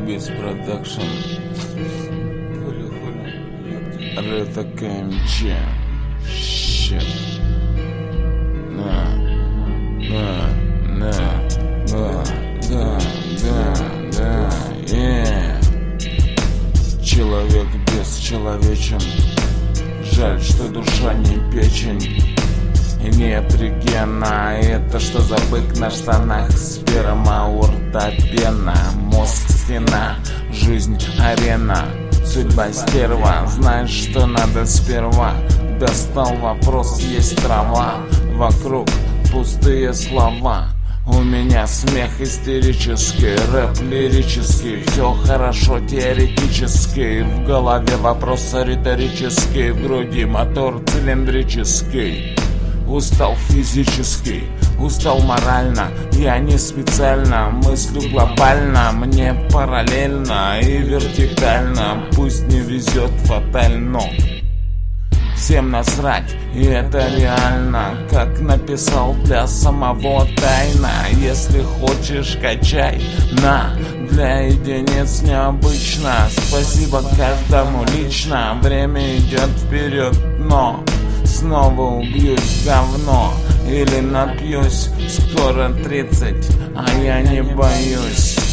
без продакшн. Это КМЧ. Щит. Человек бесчеловечен. Жаль, что душа не печень. И нет регена. Это что за бык на штанах? Сперма у рта пена. Мозг стена, жизнь арена. Судьба стерва, знаешь, что надо сперва. Достал вопрос, есть трава. Вокруг пустые слова. У меня смех истерический, рэп лирический. Все хорошо теоретически. В голове вопрос риторический. В груди мотор цилиндрический. Устал физически, устал морально. Я не специально мыслю глобально. Мне параллельно и вертикально. Пусть не везет фатально. Всем насрать, и это реально. Как написал для самого тайна. Если хочешь, качай, на. Для единиц необычно. Спасибо каждому лично. Время идет вперед, но снова убьюсь в говно. Или напьюсь. Скоро 30, а я не боюсь.